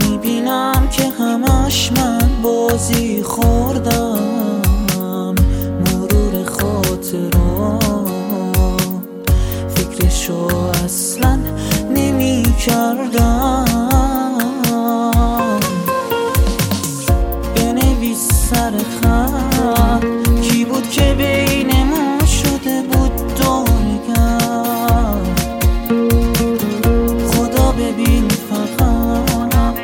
میبینم که همش من بازی خوردم، مرور خاطرات فکرشو اصلا نمی کردم. بنویس سر خط کی بود که بینمون شده بود دورگر. خدا ببین فقط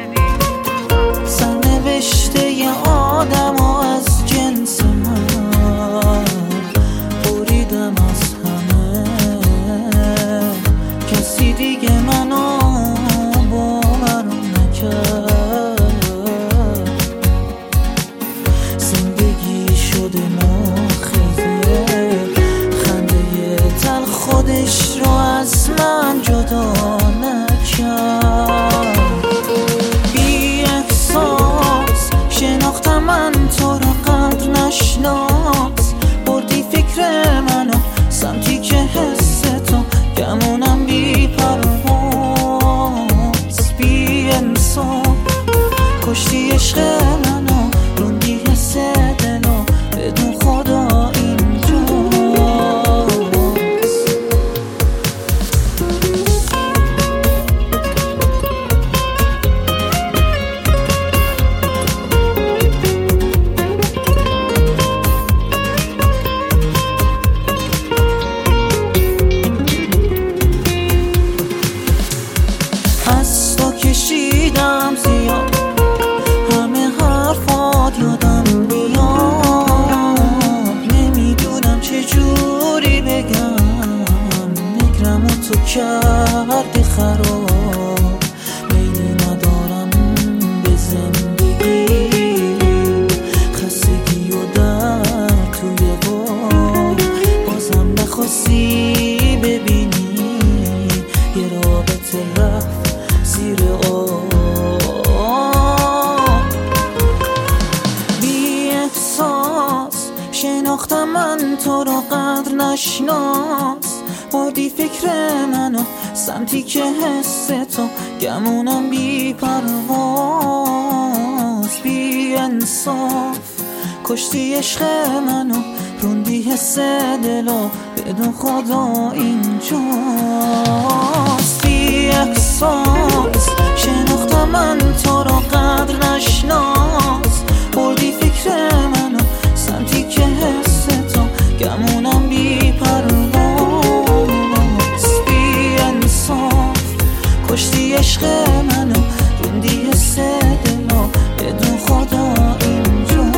سرنوشته ی آدم و از جنس من بریدم از همه، کسی دیگه منو باور نکرد. زندگی شده ماخذه، خنده تل خودش رو از من جدا نکرد. بی احساس شناختم من تو رو قدر نشناس، بردی فکر منو سمتی که حس تو گمونم بی پرواز. بی انصاف کشتی عشق منو، روندی حس دلو بدون خدا اینجاست. از تو کشیدم زیاد، همه حرفات یادم میاد، نمیدونم چجوری بگم. نگرم تو کردی خراب، میلی ندارم به زندگی، خستگی و درد توی غار. بازم نخواستی ببینی یه رابطه رفت زیر آب. بی احساس شناختم من تو رو قدر نشناس، بردی فکر منو سمتی که حس تو گمونم بی پرواز. بی انصاف کشتی عشق منو، روندی حس دلو بدون خدا اینجاست. بی احساس شناختم من تو رو قدر نشناس، بردی فکر منو سمتی که حس تو گمونم بی پرواز. بی انصاف کشتی عشق منو، روندی حس دلو بدون خدا اینجاست.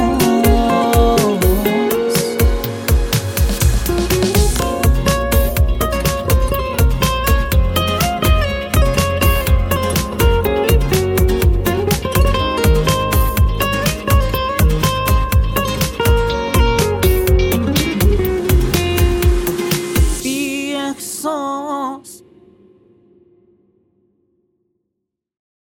بی احساس